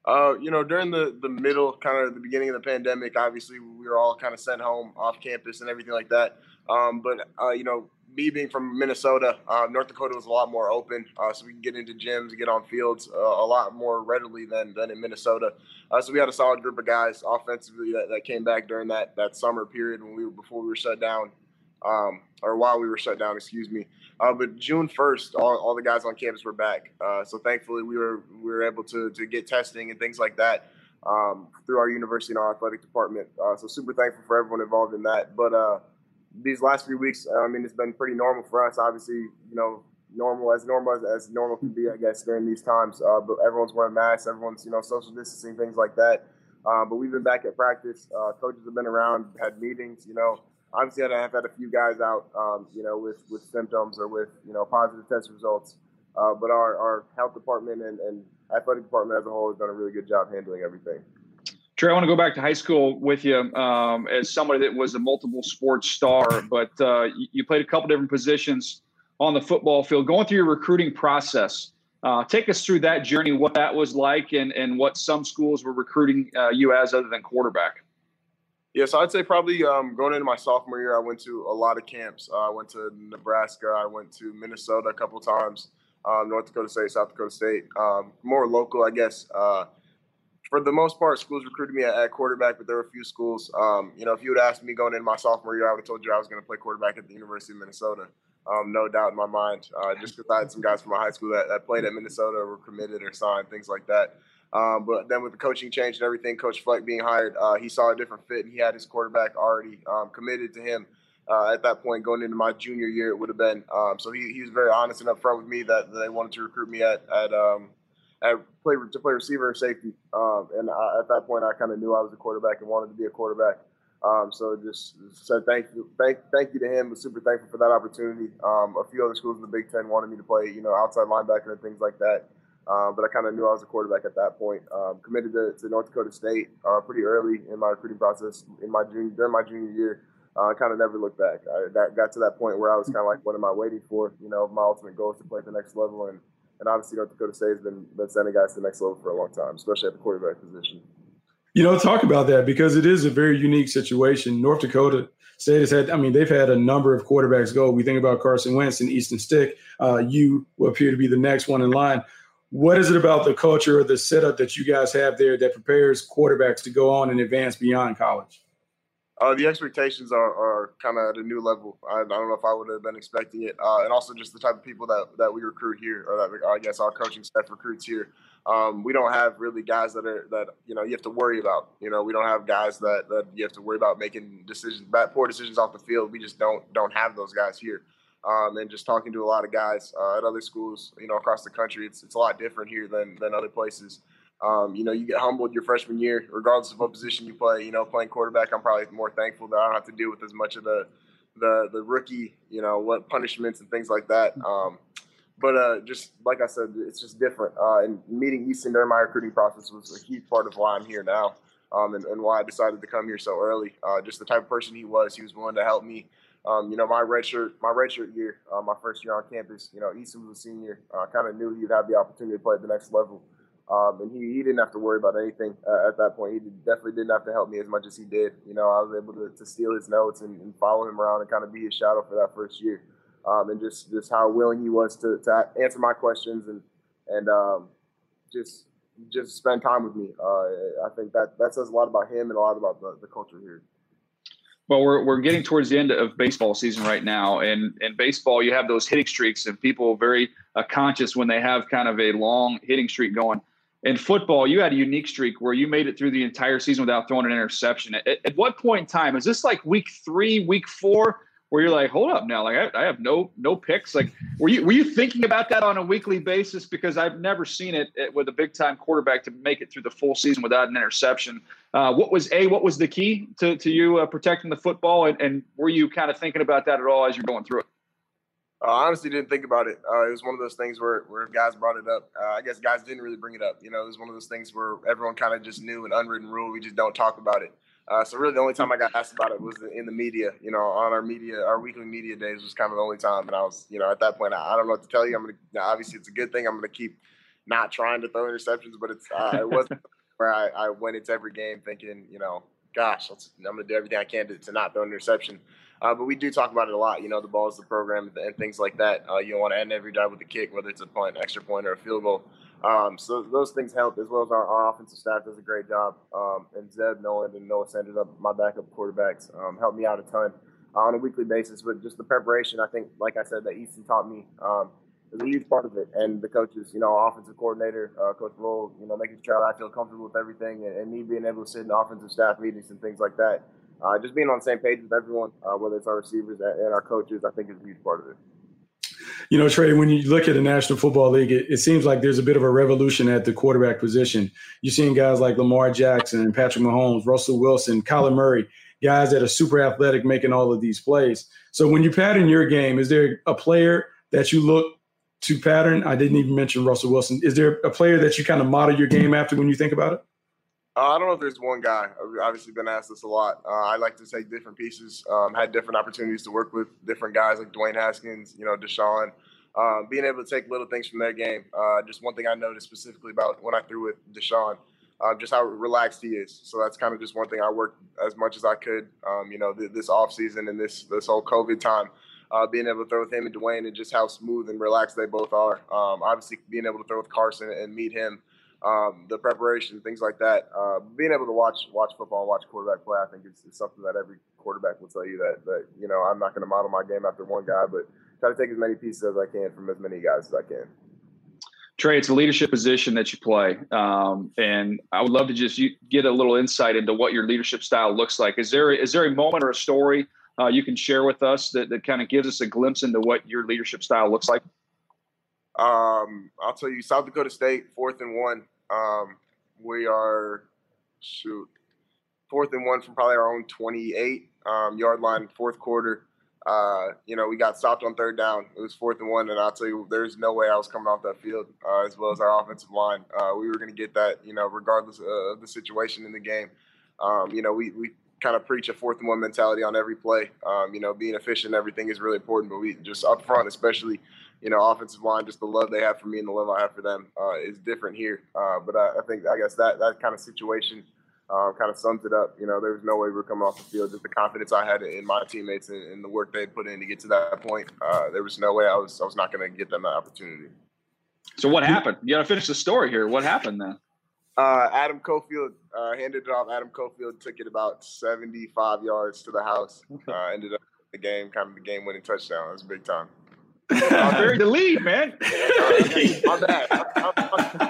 Uh, you know, during the, the middle, kind of the beginning of the pandemic, obviously we were all kind of sent home off campus and everything like that. Um, but, uh, you know, me being from Minnesota, uh, North Dakota was a lot more open, uh, so we can get into gyms, get on fields uh, a lot more readily than than in Minnesota. Uh, so we had a solid group of guys offensively that, that came back during that that summer period when we were before we were shut down, um, or while we were shut down, excuse me. Uh, but June first, all, all the guys on campus were back. Uh, so thankfully, we were we were able to to get testing and things like that um, through our university and our athletic department. Uh, so super thankful for everyone involved in that. But uh, these last few weeks, I mean, it's been pretty normal for us. Obviously, you know, normal as normal as, as normal can be, I guess, during these times. Uh, but everyone's wearing masks, everyone's, you know, social distancing, things like that. Uh, but we've been back at practice. Uh, coaches have been around, had meetings. You know, obviously, I've had a few guys out, um, you know, with with symptoms or with, you know, positive test results. Uh, but our, our health department and, and athletic department as a whole has done a really good job handling everything. Trey, I want to go back to high school with you um, as somebody that was a multiple sports star, but uh, you, you played a couple different positions on the football field. Going through your recruiting process, uh, take us through that journey, what that was like, and, and what some schools were recruiting uh, you as other than quarterback. Yeah, so I'd say probably um, going into my sophomore year, I went to a lot of camps. Uh, I went to Nebraska. I went to Minnesota a couple times, um, North Dakota State, South Dakota State. Um, more local, I guess. Uh, For the most part, schools recruited me at, at quarterback, but there were a few schools. Um, you know, if you would asked me going into my sophomore year, I would have told you I was going to play quarterback at the University of Minnesota. Um, no doubt in my mind, uh, just because I had some guys from my high school that, that played at Minnesota or were committed or signed, things like that. Um, but then with the coaching change and everything, Coach Fleck being hired, uh, he saw a different fit, and he had his quarterback already um, committed to him. Uh, at that point, going into my junior year, it would have been. Um, so he, he was very honest and upfront with me that, that they wanted to recruit me at at um, – I play to play receiver and safety, um, and I, at that point, I kind of knew I was a quarterback and wanted to be a quarterback. Um, so just said thank you, thank thank you to him. Was super thankful for that opportunity. Um, a few other schools in the Big Ten wanted me to play, you know, outside linebacker and things like that. Um, but I kind of knew I was a quarterback at that point. Um, committed to, to North Dakota State uh, pretty early in my recruiting process in my junior during my junior year. I uh, kind of never looked back. I got, got to that point where I was kind of like, what am I waiting for? You know, my ultimate goal is to play at the next level. And And obviously, North Dakota State has been, been sending guys to the next level for a long time, especially at the quarterback position. You know, talk about that because it is a very unique situation. North Dakota State has had, I mean, they've had a number of quarterbacks go. We think about Carson Wentz and Easton Stick. Uh, you will appear to be the next one in line. What is it about the culture or the setup that you guys have there that prepares quarterbacks to go on and advance beyond college? Uh, the expectations are, are kind of at a new level. I, I don't know if I would have been expecting it. Uh, and also just the type of people that, that we recruit here, or that I guess our coaching staff recruits here. Um, we don't have really guys that are that, you know, you have to worry about. You know, we don't have guys that, that you have to worry about making decisions, bad, poor decisions off the field. We just don't don't have those guys here. Um, and just talking to a lot of guys uh, at other schools, you know, across the country, it's it's a lot different here than than other places. Um, you know, you get humbled your freshman year, regardless of what position you play. You know, playing quarterback, I'm probably more thankful that I don't have to deal with as much of the the the rookie, you know, what punishments and things like that. Um, but uh, just like I said, it's just different. Uh, and meeting Easton during my recruiting process was a huge part of why I'm here now, um, and, and why I decided to come here so early. Uh, just the type of person he was, he was willing to help me. Um, you know, my redshirt, my redshirt year, uh, my first year on campus, you know, Easton was a senior. I uh, kind of knew he would have the opportunity to play at the next level. Um, and he, he didn't have to worry about anything uh, at that point. He did, definitely didn't have to help me as much as he did. You know, I was able to, to steal his notes and, and follow him around and kind of be his shadow for that first year. Um, and just, just how willing he was to, to answer my questions and and um, just just spend time with me. Uh, I think that, that says a lot about him and a lot about the, the culture here. Well, we're we're getting towards the end of baseball season right now, and in baseball you have those hitting streaks, and people are very uh, conscious when they have kind of a long hitting streak going. In football, you had a unique streak where you made it through the entire season without throwing an interception. At, at what point in time is this like week three, week four, where you're like, hold up now, like I, I have no no picks? Like, were you were you thinking about that on a weekly basis? Because I've never seen it with a big time quarterback to make it through the full season without an interception. Uh, what was a what was the key to to you uh, protecting the football, and, and were you kind of thinking about that at all as you're going through it? Uh, I honestly didn't think about it. Uh, it was one of those things where, where guys brought it up. Uh, I guess guys didn't really bring it up. You know, it was one of those things where everyone kind of just knew an unwritten rule. We just don't talk about it. Uh, so really the only time I got asked about it was in the media, you know, on our media, our weekly media days was kind of the only time. And I was, you know, at that point, I, I don't know what to tell you. I'm going to, obviously it's a good thing. I'm going to keep not trying to throw interceptions, but it's, uh, it wasn't where I, I went into every game thinking, you know, gosh, let's, I'm going to do everything I can to, to not throw an interception. Uh, but we do talk about it a lot. You know, the ball is the program and things like that. Uh, you don't want to end every drive with a kick, whether it's a punt, extra point, or a field goal. Um, so those things help, as well as our, our offensive staff does a great job. Um, and Zeb, Nolan, and Noah ended up my backup quarterbacks um, helped me out a ton uh, on a weekly basis. But just the preparation, I think, like I said, that Easton taught me um, is a huge part of it. And the coaches, you know, offensive coordinator, uh, Coach Roll, you know, making sure I feel comfortable with everything, and, and me being able to sit in the offensive staff meetings and things like that. Uh, just being on the same page with everyone, uh, whether it's our receivers and our coaches, I think is a huge part of it. You know, Trey, when you look at the National Football League, it, it seems like there's a bit of a revolution at the quarterback position. You're seeing guys like Lamar Jackson and Patrick Mahomes, Russell Wilson, Kyler Murray, guys that are super athletic making all of these plays. So when you pattern your game, is there a player that you look to pattern? I didn't even mention Russell Wilson. Is there a player that you kind of model your game after when you think about it? Uh, I don't know if there's one guy. I've obviously been asked this a lot. Uh, I like to take different pieces. Um, had different opportunities to work with different guys like Dwayne Haskins, you know, Deshaun. Um, being able to take little things from their game. Uh, just one thing I noticed specifically about when I threw with Deshaun, uh, just how relaxed he is. So that's kind of just one thing I worked as much as I could, um, you know, th- this offseason and this this whole COVID time. Uh, being able to throw with him and Dwayne and just how smooth and relaxed they both are. Um, obviously, being able to throw with Carson and meet him. Um, the preparation, things like that. Uh, being able to watch watch football and watch quarterback play, I think is, is something that every quarterback will tell you that, that you know, I'm not going to model my game after one guy, but try to take as many pieces as I can from as many guys as I can. Trey, it's a leadership position that you play, um, and I would love to just you, get a little insight into what your leadership style looks like. Is there is there a moment or a story uh, you can share with us that, that kind of gives us a glimpse into what your leadership style looks like? Um, I'll tell you, South Dakota State, fourth and one. Um, we are, shoot, fourth and one from probably our own twenty-eight um, yard line, fourth quarter. Uh, you know, we got stopped on third down. It was fourth and one, and I'll tell you, there's no way I was coming off that field, uh, as well as our offensive line. Uh, we were going to get that, you know, regardless of the situation in the game. Um, you know, we, we kind of preach a fourth and one mentality on every play. Um, you know, being efficient and everything is really important, but we just up front, especially, you know, offensive line, just the love they have for me and the love I have for them uh, is different here. Uh, but I, I think, I guess that, that kind of situation uh, kind of sums it up. You know, there was no way we were coming off the field. Just the confidence I had in my teammates and, and the work they put in to get to that point. Uh, there was no way I was I was not going to get them that opportunity. So what happened? You got to finish the story here. What happened then? Uh, Adam Cofield uh, handed it off. Adam Cofield took it about seventy-five yards to the house. Uh, ended up the game, kind of the game-winning touchdown. It was big time. I buried the lead, man. My bad.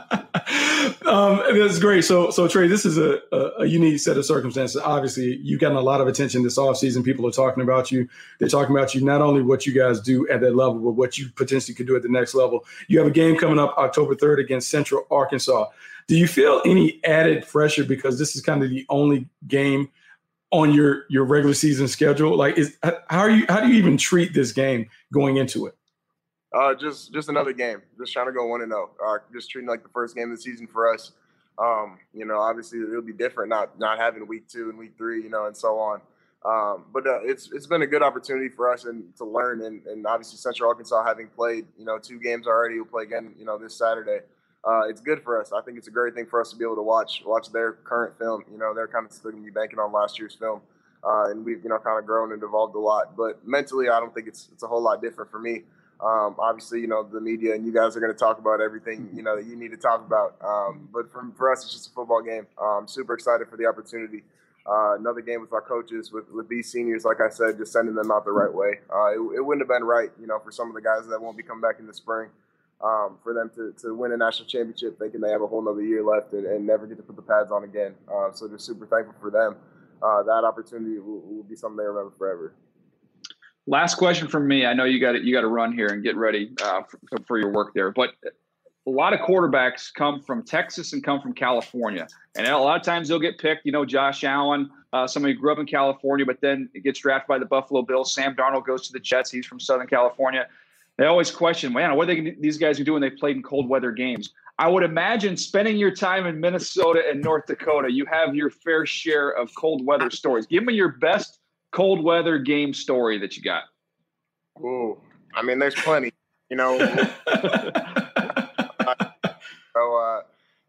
Um, that's great. So, so Trey, this is a, a, a unique set of circumstances. Obviously, you've gotten a lot of attention this offseason. People are talking about you. They're talking about you, not only what you guys do at that level, but what you potentially could do at the next level. You have a game coming up October third against Central Arkansas. Do you feel any added pressure because this is kind of the only game on your, your regular season schedule? Like, is how are you? How do you even treat this game going into it? Uh, just just another game. Just trying to go one and zero. Uh, just treating it like the first game of the season for us. Um, you know, obviously it'll be different not not having week two and week three, you know, and so on. Um, but uh, it's it's been a good opportunity for us and to learn. And, and obviously Central Arkansas having played, you know, two games already, will play again, you know, this Saturday. Uh, it's good for us. I think it's a great thing for us to be able to watch watch their current film. You know, they're kind of still going to be banking on last year's film. Uh, and we've, you know, kind of grown and evolved a lot. But mentally, I don't think it's it's a whole lot different for me. Um, obviously, you know, the media and you guys are going to talk about everything, you know, that you need to talk about. Um, but for, for us, it's just a football game. I'm super excited for the opportunity. Uh, another game with our coaches, with, with these seniors, like I said, just sending them out the right way. Uh, it, it wouldn't have been right, you know, for some of the guys that won't be coming back in the spring, um, for them to, to win a national championship thinking they have a whole nother year left and, and never get to put the pads on again. Uh, so just super thankful for them. Uh, that opportunity will, will be something they remember forever. Last question from me. I know you got you got to run here and get ready uh, for, for your work there, but a lot of quarterbacks come from Texas and come from California, and a lot of times they'll get picked. You know, Josh Allen, uh, somebody who grew up in California, but then gets drafted by the Buffalo Bills. Sam Darnold goes to the Jets. He's from Southern California. They always question, man, what are they, these guys are doing? They played in cold weather games. I would imagine spending your time in Minnesota and North Dakota, you have your fair share of cold weather stories. Give me your best cold weather game story that you got. Ooh, I mean, there's plenty, you know. uh, so uh,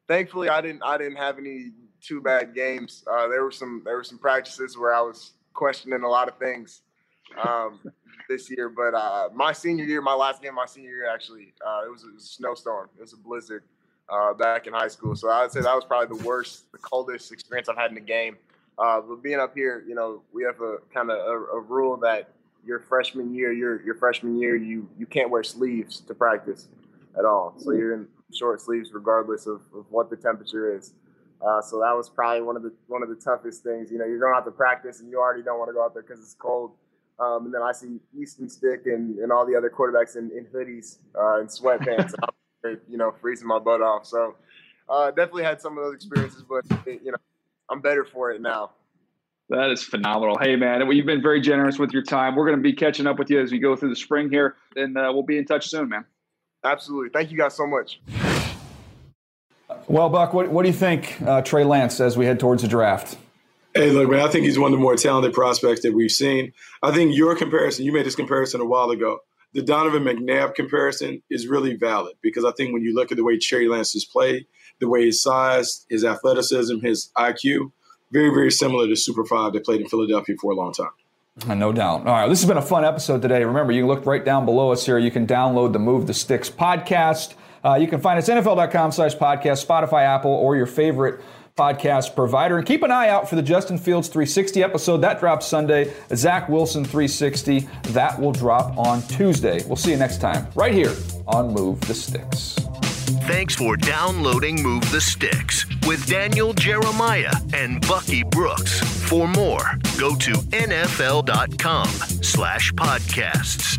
thankfully, I didn't I didn't have any too bad games. Uh, there were some there were some practices where I was questioning a lot of things um, this year. But uh, my senior year, my last game, my senior year actually, uh, it was a snowstorm. It was a blizzard uh, back in high school. So I would say that was probably the worst, the coldest experience I've had in a game. Uh, but being up here, you know, we have a kind of a, a rule that your freshman year, your your freshman year, you you can't wear sleeves to practice at all. So you're in short sleeves regardless of, of what the temperature is. Uh, so that was probably one of the one of the toughest things. You know, you're going out to practice and you already don't want to go out there because it's cold. Um, and then I see Easton Stick and, and all the other quarterbacks in, in hoodies uh, and sweatpants. and I'm, you know, freezing my butt off. So uh, definitely had some of those experiences, but you know, I'm better for it now. That is phenomenal. Hey, man, you've been very generous with your time. We're going to be catching up with you as we go through the spring here, and uh, we'll be in touch soon, man. Absolutely. Thank you guys so much. Well, Buck, what, what do you think uh, Trey Lance as we head towards the draft? Hey, look, man, I think he's one of the more talented prospects that we've seen. I think your comparison, you made this comparison a while ago. The Donovan McNabb comparison is really valid because I think when you look at the way Trey Lance has played, the way his size, his athleticism, his I Q, very, very similar to Super Five that played in Philadelphia for a long time. No doubt. All right, this has been a fun episode today. Remember, you can look right down below us here. You can download the Move the Sticks podcast. Uh, you can find us N F L dot com slash podcast, Spotify, Apple, or your favorite podcast provider. And keep an eye out for the Justin Fields three sixty episode. That drops Sunday. Zach Wilson three sixty. That will drop on Tuesday. We'll see you next time right here on Move the Sticks. Thanks for downloading Move the Sticks with Daniel Jeremiah and Bucky Brooks. For more, go to N F L dot com slash podcasts.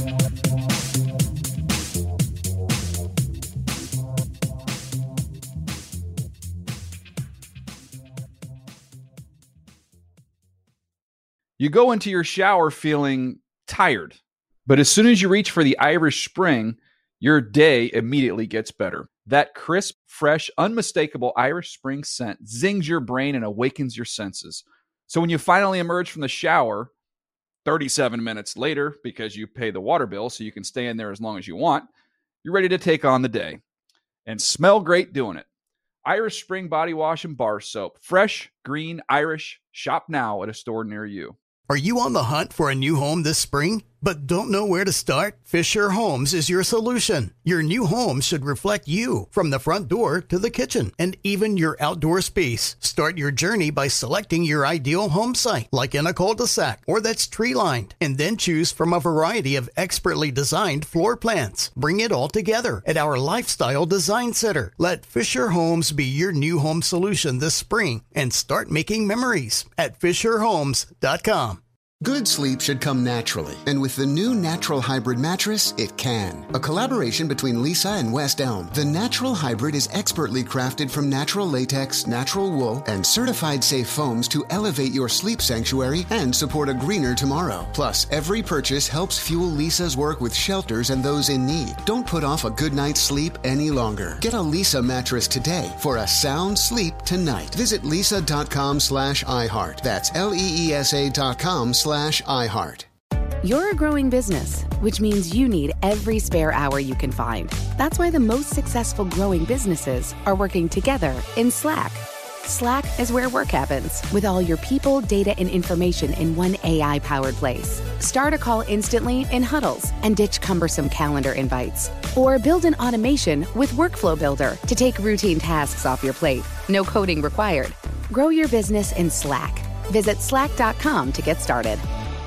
You go into your shower feeling tired, but as soon as you reach for the Irish Spring, your day immediately gets better. That crisp, fresh, unmistakable Irish Spring scent zings your brain and awakens your senses. So when you finally emerge from the shower, thirty-seven minutes later, because you pay the water bill so you can stay in there as long as you want, you're ready to take on the day and smell great doing it. Irish Spring Body Wash and Bar Soap. Fresh, green, Irish. Shop now at a store near you. Are you on the hunt for a new home this spring, but don't know where to start? Fisher Homes is your solution. Your new home should reflect you, from the front door to the kitchen, and even your outdoor space. Start your journey by selecting your ideal home site, like in a cul-de-sac or that's tree-lined, and then choose from a variety of expertly designed floor plans. Bring it all together at our Lifestyle Design Center. Let Fisher Homes be your new home solution this spring and start making memories at Fisher Homes dot com. Good sleep should come naturally, and with the new Natural Hybrid mattress, it can. A collaboration between Lisa and West Elm, the Natural Hybrid is expertly crafted from natural latex, natural wool, and certified safe foams to elevate your sleep sanctuary and support a greener tomorrow. Plus, every purchase helps fuel Lisa's work with shelters and those in need. Don't put off a good night's sleep any longer. Get a Lisa mattress today for a sound sleep tonight. Visit lisa dot com slash iHeart. That's L E E S A dot com slash iHeart. You're a growing business, which means you need every spare hour you can find. That's why the most successful growing businesses are working together in Slack. Slack is where work happens, with all your people, data, and information in one A I-powered place. Start a call instantly in huddles and ditch cumbersome calendar invites. Or build an automation with Workflow Builder to take routine tasks off your plate. No coding required. Grow your business in Slack. Visit slack dot com to get started.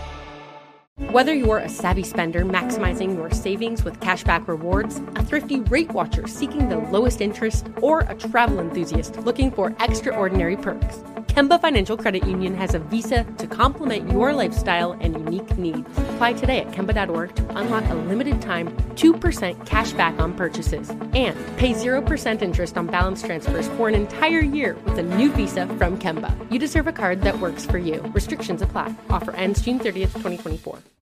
Whether you're a savvy spender maximizing your savings with cashback rewards, a thrifty rate watcher seeking the lowest interest, or a travel enthusiast looking for extraordinary perks, Kemba Financial Credit Union has a visa to complement your lifestyle and unique needs. Apply today at Kemba dot org to unlock a limited time two percent cash back on purchases and pay zero percent interest on balance transfers for an entire year with a new visa from Kemba. You deserve a card that works for you. Restrictions apply. Offer ends June thirtieth, twenty twenty-four.